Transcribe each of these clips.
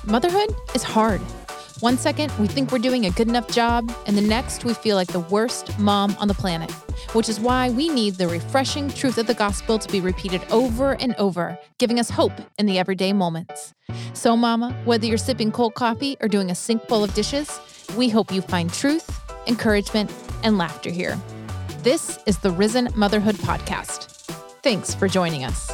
Motherhood is hard. One second, we think we're doing a good enough job, and the next, we feel like the worst mom on the planet, which is why we need the refreshing truth of the gospel to be repeated over and over, giving us hope in the everyday moments. So, Mama, whether you're sipping cold coffee or doing a sink full of dishes, we hope you find truth, encouragement, and laughter here. This is the Risen Motherhood Podcast. Thanks for joining us.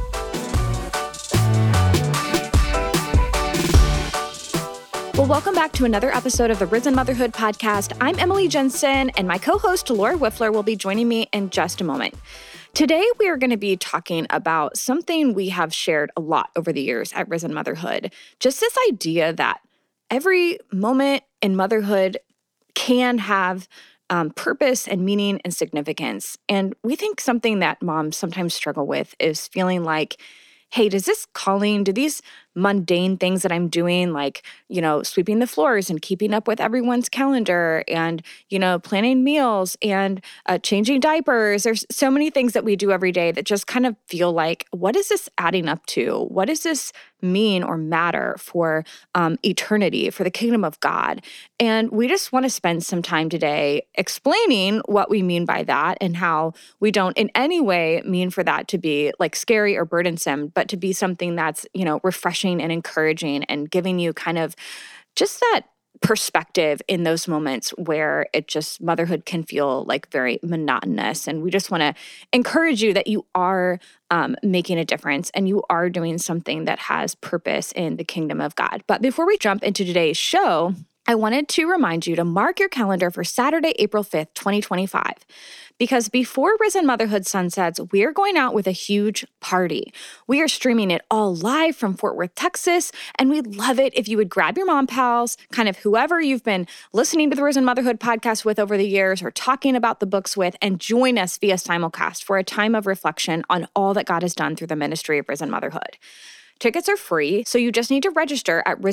Well, welcome back to another episode of the Risen Motherhood Podcast. I'm Emily Jensen, and my co-host Laura Wiffler will be joining me in just a moment. Today, we are going to be talking about something we have shared a lot over the years at Risen Motherhood. Just this idea that every moment in motherhood can have purpose and meaning and significance. And we think something that moms sometimes struggle with is feeling like, hey, does this calling, do these mundane things that I'm doing, like, sweeping the floors and keeping up with everyone's calendar and, planning meals and changing diapers. There's so many things that we do every day that just kind of feel like, what is this adding up to? What does this mean or matter for eternity, for the kingdom of God? And we just want to spend some time today explaining what we mean by that and how we don't in any way mean for that to be like scary or burdensome, but to be something that's, refreshing and encouraging and giving you kind of just that perspective in those moments where motherhood can feel like very monotonous. And we just want to encourage you that you are making a difference and you are doing something that has purpose in the kingdom of God. But before we jump into today's show, I wanted to remind you to mark your calendar for Saturday, April 5th, 2025. Because before Risen Motherhood sunsets, we're going out with a huge party. We are streaming it all live from Fort Worth, Texas, and we'd love it if you would grab your mom pals, kind of whoever you've been listening to the Risen Motherhood podcast with over the years or talking about the books with, and join us via simulcast for a time of reflection on all that God has done through the ministry of Risen Motherhood. Tickets are free, so you just need to register at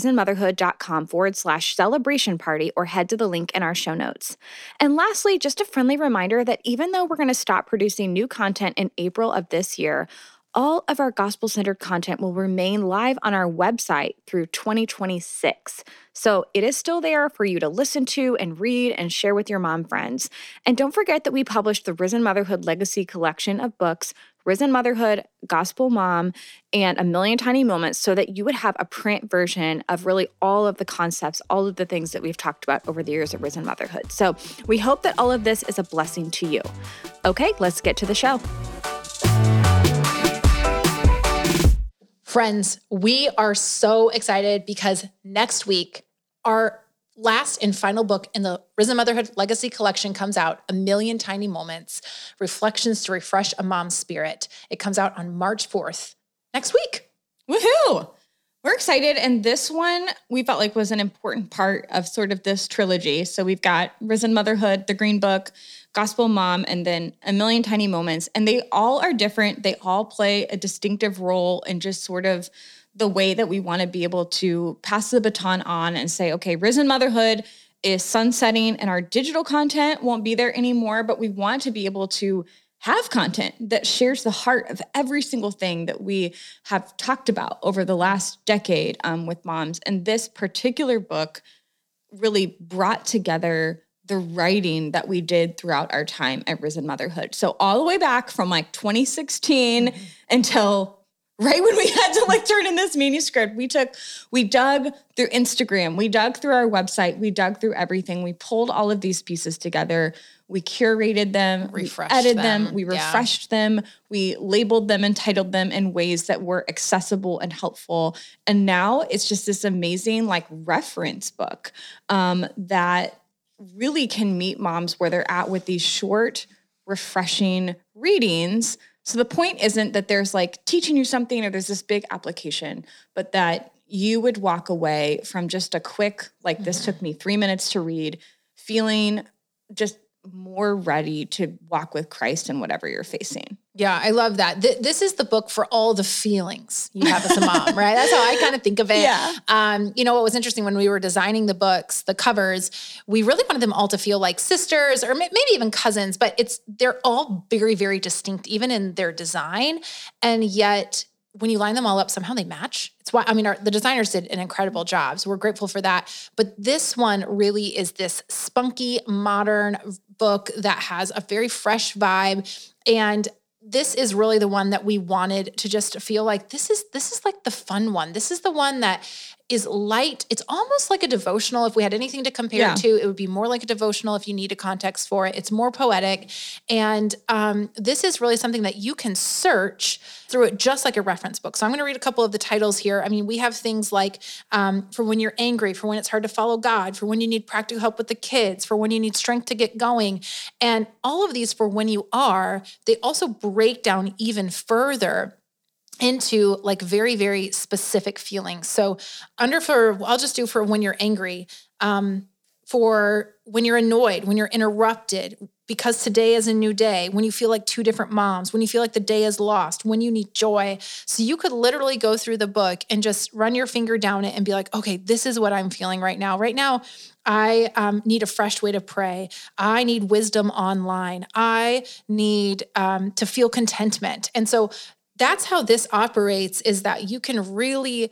risenmotherhood.com/celebration party or head to the link in our show notes. And lastly, just a friendly reminder that even though we're going to stop producing new content in April of this year, all of our gospel-centered content will remain live on our website through 2026. So it is still there for you to listen to and read and share with your mom friends. And don't forget that we published the Risen Motherhood Legacy collection of books, Risen Motherhood, Gospel Mom, and A Million Tiny Moments, so that you would have a print version of really all of the concepts, all of the things that we've talked about over the years of Risen Motherhood. So we hope that all of this is a blessing to you. Okay, let's get to the show. Friends, we are so excited because next week, our last and final book in the Risen Motherhood Legacy Collection comes out, A Million Tiny Moments, Reflections to Refresh a Mom's Spirit. It comes out on March 4th, next week. Woohoo! We're excited. And this one we felt like was an important part of sort of this trilogy. So we've got Risen Motherhood, the Green Book, Gospel Mom, and then A Million Tiny Moments. And they all are different. They all play a distinctive role in just sort of the way that we want to be able to pass the baton on and say, okay, Risen Motherhood is sunsetting and our digital content won't be there anymore, but we want to be able to have content that shares the heart of every single thing that we have talked about over the last decade with moms. And this particular book really brought together the writing that we did throughout our time at Risen Motherhood. So all the way back from like 2016 until right when we had to turn in this manuscript, we dug through Instagram, we dug through our website, we dug through everything. We pulled all of these pieces together. We curated them, we edited them, we refreshed them, we labeled them and titled them in ways that were accessible and helpful. And now it's just this amazing reference book that really can meet moms where they're at with these short, refreshing readings. So the point isn't that there's teaching you something or there's this big application, but that you would walk away from just a quick, this took me 3 minutes to read, feeling just more ready to walk with Christ in whatever you're facing. Yeah, I love that. This is the book for all the feelings you have as a mom, right? That's how I kind of think of it. Yeah. What was interesting when we were designing the books, the covers, we really wanted them all to feel like sisters or maybe even cousins, but they're all very, very distinct, even in their design. And yet when you line them all up, somehow they match. It's why, the designers did an incredible job. So we're grateful for that. But this one really is this spunky, modern book that has a very fresh vibe. And this is really the one that we wanted to just feel like this is like the fun one. This is the one that is light. It's almost like a devotional. If we had anything to compare it to, it would be more like a devotional if you need a context for it. It's more poetic. And this is really something that you can search through it just like a reference book. So I'm going to read a couple of the titles here. We have things like for when you're angry, for when it's hard to follow God, for when you need practical help with the kids, for when you need strength to get going. And all of these for when you are, they also break down even further into like very, very specific feelings. So I'll just do for when you're angry, for when you're annoyed, when you're interrupted, because today is a new day, when you feel like two different moms, when you feel like the day is lost, when you need joy. So you could literally go through the book and just run your finger down it and be like, okay, this is what I'm feeling right now. Right now, I need a fresh way to pray. I need wisdom online. I need to feel contentment. And so that's how this operates, is that you can really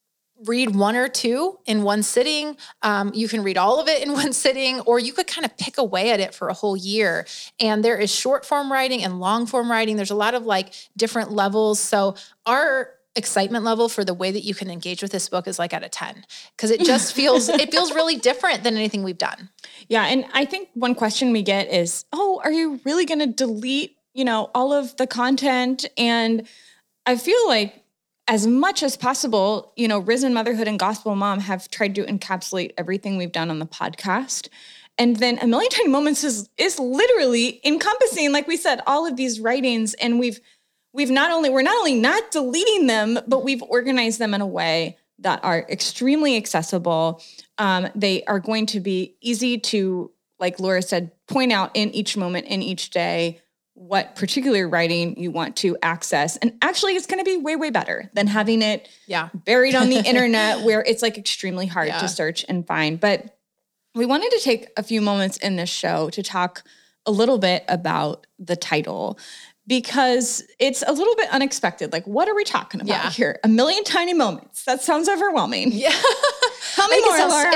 read one or two in one sitting. You can read all of it in one sitting, or you could kind of pick away at it for a whole year. And there is short form writing and long form writing. There's a lot of like different levels. So our excitement level for the way that you can engage with this book is like out of 10, because it just feels really different than anything we've done. Yeah. And I think one question we get is, are you really going to delete all of the content? And I feel like as much as possible, Risen Motherhood and Gospel Mom have tried to encapsulate everything we've done on the podcast. And then A Million Tiny Moments is literally encompassing, like we said, all of these writings. And we're not only not deleting them, but we've organized them in a way that are extremely accessible. They are going to be easy to, like Laura said, point out in each moment, in each day, what particular writing you want to access. And actually, it's going to be way, way better than having it buried on the internet where it's like extremely hard to search and find. But we wanted to take a few moments in this show to talk a little bit about the title, because it's a little bit unexpected. Like, what are we talking about here? A Million Tiny Moments. That sounds overwhelming. Yeah. Tell me more, Laura.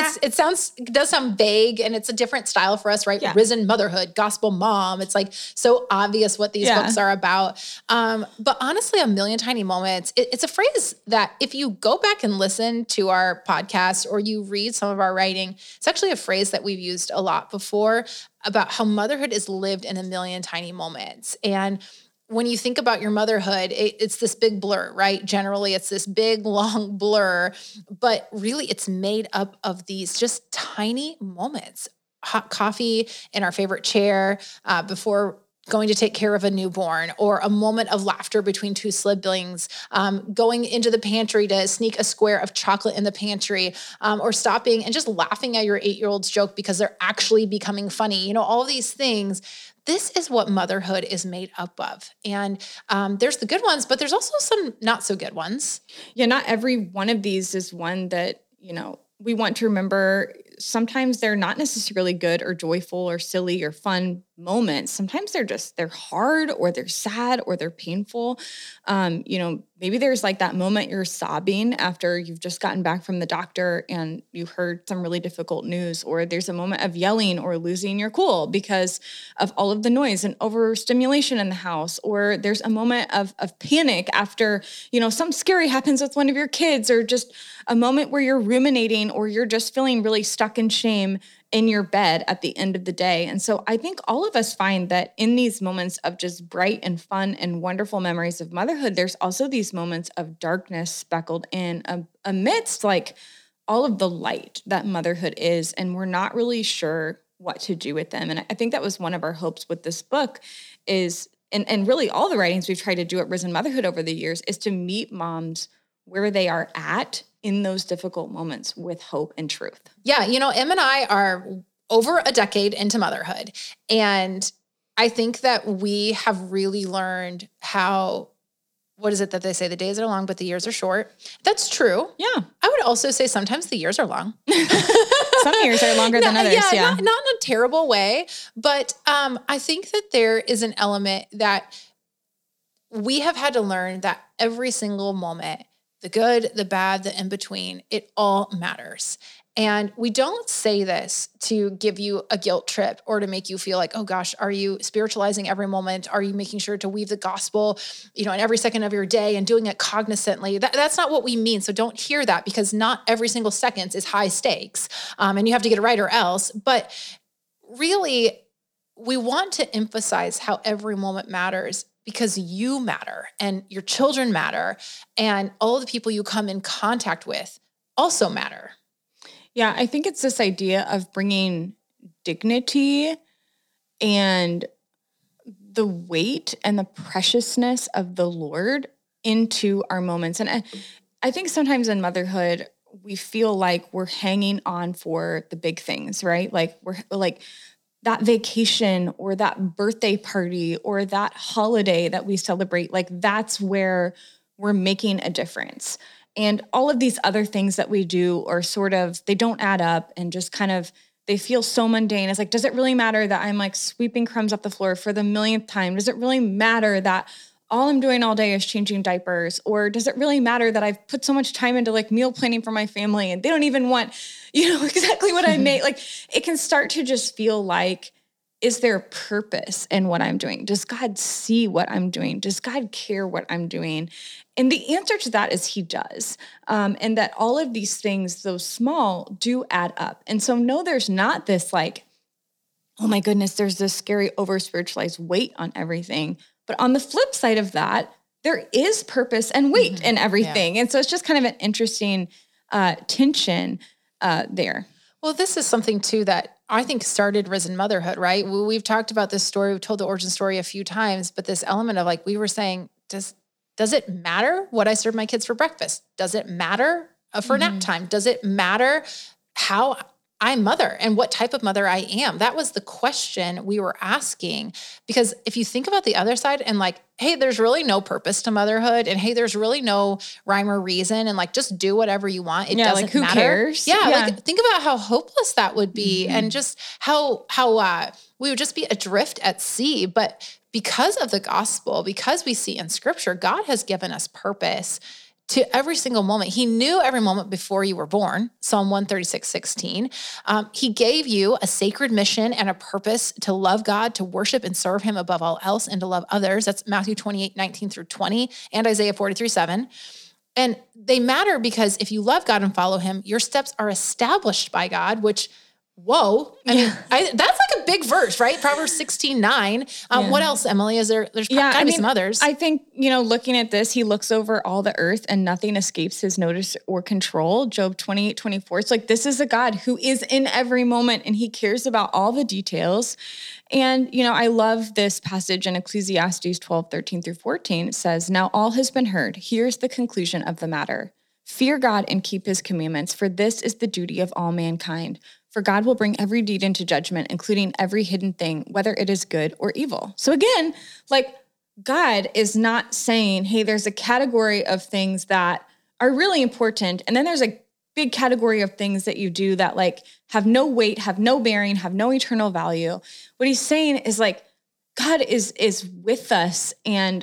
It does sound vague, and it's a different style for us, right? Yeah. Risen Motherhood, Gospel Mom. It's like so obvious what these books are about. But honestly, A Million Tiny Moments, it's a phrase that if you go back and listen to our podcast or you read some of our writing, it's actually a phrase that we've used a lot before about how motherhood is lived in a million tiny moments. And when you think about your motherhood, it's this big blur, right? Generally, it's this big, long blur, but really it's made up of these just tiny moments. Hot coffee in our favorite chair before going to take care of a newborn, or a moment of laughter between two siblings, going into the pantry to sneak a square of chocolate in the pantry, or stopping and just laughing at your 8-year-old's joke because they're actually becoming funny. All of these things. This is what motherhood is made up of. And there's the good ones, but there's also some not so good ones. Yeah, not every one of these is one that, we want to remember. Sometimes they're not necessarily good or joyful or silly or fun moments. Sometimes they're hard, or they're sad, or they're painful. Maybe there's like that moment you're sobbing after you've just gotten back from the doctor and you heard some really difficult news, or there's a moment of yelling or losing your cool because of all of the noise and overstimulation in the house, or there's a moment of panic after, something scary happens with one of your kids, or just a moment where you're ruminating, or you're just feeling really stuck in shame in your bed at the end of the day. And so I think all of us find that in these moments of just bright and fun and wonderful memories of motherhood, there's also these moments of darkness speckled in amidst like all of the light that motherhood is. And we're not really sure what to do with them. And I think that was one of our hopes with this book is, and really all the writings we've tried to do at Risen Motherhood over the years, is to meet moms where they are at in those difficult moments with hope and truth. Yeah. Em and I are over a decade into motherhood. And I think that we have really learned how, what is it that they say? The days are long, but the years are short. That's true. Yeah. I would also say sometimes the years are long. Some years are longer than others. Yeah. Not in a terrible way. But I think that there is an element that we have had to learn that every single moment, the good, the bad, the in between, it all matters. And we don't say this to give you a guilt trip or to make you feel like, oh gosh, are you spiritualizing every moment? Are you making sure to weave the gospel, in every second of your day and doing it cognizantly? That's not what we mean. So don't hear that, because not every single second is high stakes. And you have to get it right or else. But really, we want to emphasize how every moment matters, because you matter and your children matter, and all of the people you come in contact with also matter. Yeah, I think it's this idea of bringing dignity and the weight and the preciousness of the Lord into our moments. And I think sometimes in motherhood, we feel like we're hanging on for the big things, right? Like we're like that vacation or that birthday party or that holiday that we celebrate, like that's where we're making a difference. And all of these other things that we do are sort of, they don't add up and just kind of, they feel so mundane. It's like, does it really matter that I'm like sweeping crumbs off the floor for the millionth time? Does it really matter that all I'm doing all day is changing diapers? Or does it really matter that I've put so much time into like meal planning for my family and they don't even want, exactly what I made? Like it can start to just feel like, is there purpose in what I'm doing? Does God see what I'm doing? Does God care what I'm doing? And the answer to that is he does. And that all of these things, though small, do add up. And so no, there's not this like, oh my goodness, there's this scary over-spiritualized weight on everything. But on the flip side of that, there is purpose and weight in everything. Yeah. And so it's just kind of an interesting tension there. Well, this is something too that I think started Risen Motherhood, right? We've talked about this story. We've told the origin story a few times, but this element of like, we were saying, does it matter what I serve my kids for breakfast? Does it matter for nap time? Does it matter how I mother and what type of mother I am? That was the question we were asking, because if you think about the other side and like, hey, there's really no purpose to motherhood, and hey, there's really no rhyme or reason, and like, just do whatever you want. It doesn't like, who matter. Cares? Yeah. Like think about how hopeless that would be, and just how we would just be adrift at sea. But because of the gospel, because we see in scripture, God has given us purpose to every single moment. He knew every moment before you were born, Psalm 136:16. He gave you a sacred mission and a purpose to love God, to worship and serve him above all else, and to love others. That's Matthew 28:19-20 and Isaiah 43:7. And they matter because if you love God and follow him, your steps are established by God, which, whoa. I mean, that's like a big verse, right? Proverbs 16:9. What else, Emily? There's gotta be some others. I think, looking at this, he looks over all the earth and nothing escapes his notice or control. Job 28:24. It's like, this is a God who is in every moment and he cares about all the details. And, I love this passage in Ecclesiastes 12:13-14. It says, now all has been heard. Here's the conclusion of the matter. Fear God and keep his commandments, for this is the duty of all mankind. For God will bring every deed into judgment, including every hidden thing, whether it is good or evil. So again, like God is not saying, hey, there's a category of things that are really important, and then there's a big category of things that you do that like have no weight, have no bearing, have no eternal value. What he's saying is like, God is with us and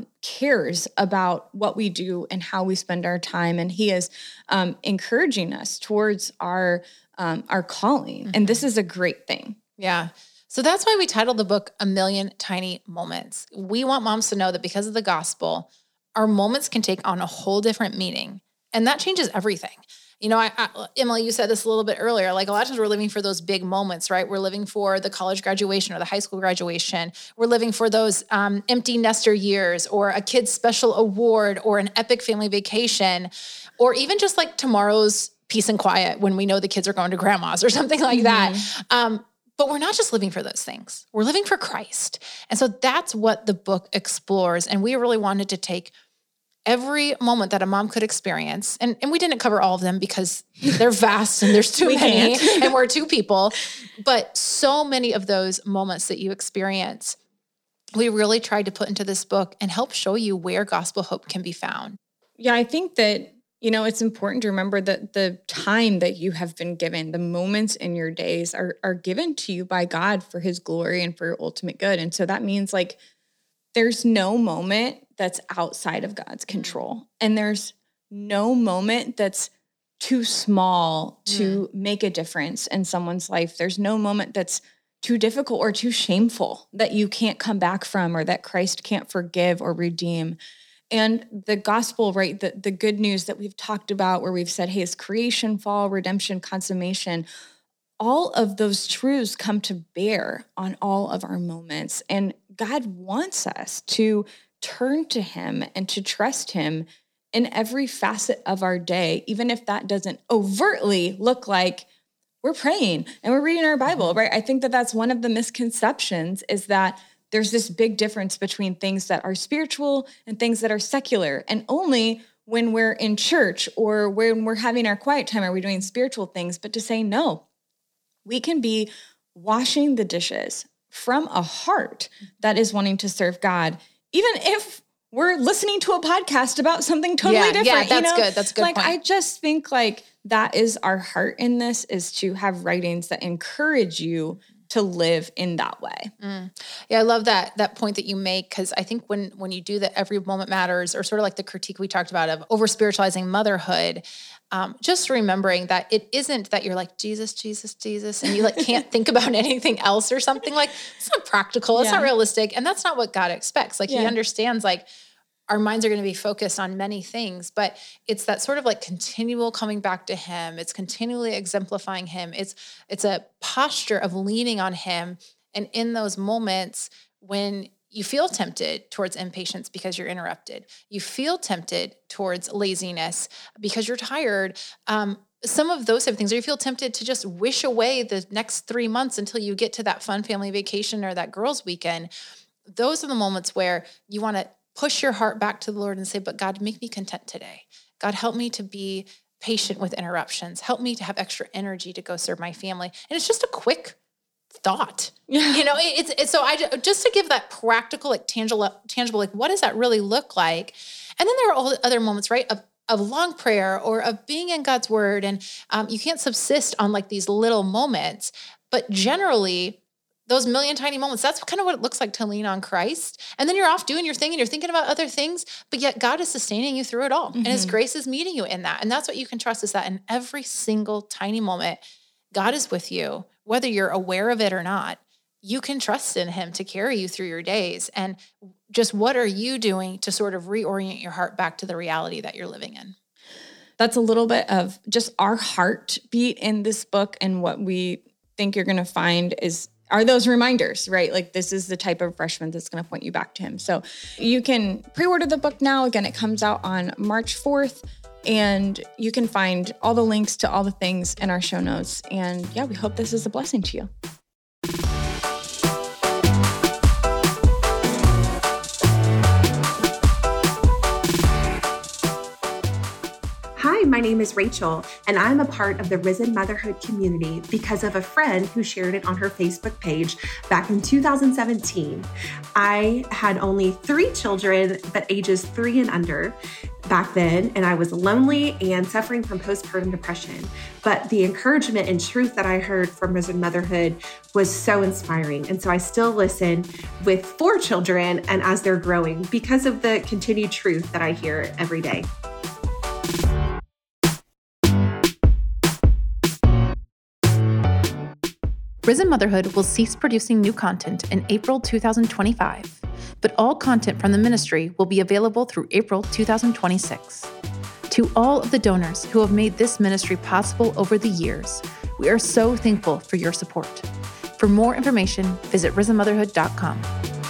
cares about what we do and how we spend our time. And he is encouraging us towards our calling. And this is a great thing. Yeah. So that's why we titled the book A Million Tiny Moments. We want moms to know that because of the gospel, our moments can take on a whole different meaning. And that changes everything. Emily, you said this a little bit earlier, like a lot of times we're living for those big moments, right? We're living for the college graduation or the high school graduation. We're living for those empty nester years or a kid's special award or an epic family vacation, or even just like tomorrow's peace and quiet when we know the kids are going to grandma's or something like that. But we're not just living for those things. We're living for Christ. And so that's what the book explores. And we really wanted to take every moment that a mom could experience. And we didn't cover all of them because they're vast and there's too many and we're two people. But so many of those moments that you experience, we really tried to put into this book and help show you where gospel hope can be found. Yeah, I think that, it's important to remember that the time that you have been given, the moments in your days are given to you by God for his glory and for your ultimate good. And so that means like, there's no moment that's outside of God's control. And there's no moment that's too small to make a difference in someone's life. There's no moment that's too difficult or too shameful that you can't come back from or that Christ can't forgive or redeem. And the gospel, right, the good news that we've talked about where we've said, hey, it's creation, fall, redemption, consummation, all of those truths come to bear on all of our moments. And God wants us to turn to him and to trust him in every facet of our day, even if that doesn't overtly look like we're praying and we're reading our Bible, right? I think that that's one of the misconceptions is that there's this big difference between things that are spiritual and things that are secular. And only when we're in church or when we're having our quiet time are we doing spiritual things. But to say, no, we can be washing the dishes from a heart that is wanting to serve God, even if we're listening to a podcast about something totally different. Yeah, that's good. That's a good point. point. I just think that is our heart in this, is to have writings that encourage you to live in that way. Yeah, I love that point that you make, because I think when you do that, every moment matters, or sort of like the critique we talked about of over spiritualizing motherhood, just remembering that it isn't that you're like, Jesus, Jesus, Jesus, and you can't think about anything else or something. It's not practical. It's not realistic. And that's not what God expects. He understands our minds are going to be focused on many things, but it's that sort of continual coming back to him. It's continually exemplifying him. It's a posture of leaning on him. And in those moments when you feel tempted towards impatience because you're interrupted, you feel tempted towards laziness because you're tired, some of those type of things, or you feel tempted to just wish away the next 3 months until you get to that fun family vacation or that girls' weekend. Those are the moments where you want to push your heart back to the Lord and say, but God, make me content today. God, help me to be patient with interruptions. Help me to have extra energy to go serve my family. And it's just a quick thought. It's so just to give that practical, tangible, what does that really look like? And then there are all the other moments, right, of long prayer or of being in God's word. And you can't subsist on these little moments, but generally those million tiny moments, that's kind of what it looks like to lean on Christ. And then you're off doing your thing and you're thinking about other things, but yet God is sustaining you through it all. And his grace is meeting you in that. And that's what you can trust, is that in every single tiny moment, God is with you, whether you're aware of it or not. You can trust in him to carry you through your days. And just what are you doing to sort of reorient your heart back to the reality that you're living in? That's a little bit of just our heartbeat in this book. And what we think you're going to find are those reminders, right? This is the type of refreshment that's going to point you back to him. So you can pre-order the book now. Again, it comes out on March 4th, and you can find all the links to all the things in our show notes. And yeah, we hope this is a blessing to you. Hi, my name is Rachel, and I'm a part of the Risen Motherhood community because of a friend who shared it on her Facebook page back in 2017. I had only 3 children, but ages 3 and under back then, and I was lonely and suffering from postpartum depression. But the encouragement and truth that I heard from Risen Motherhood was so inspiring. And so I still listen with 4 children and as they're growing because of the continued truth that I hear every day. Risen Motherhood will cease producing new content in April 2025, but all content from the ministry will be available through April 2026. To all of the donors who have made this ministry possible over the years, we are so thankful for your support. For more information, visit risenmotherhood.com.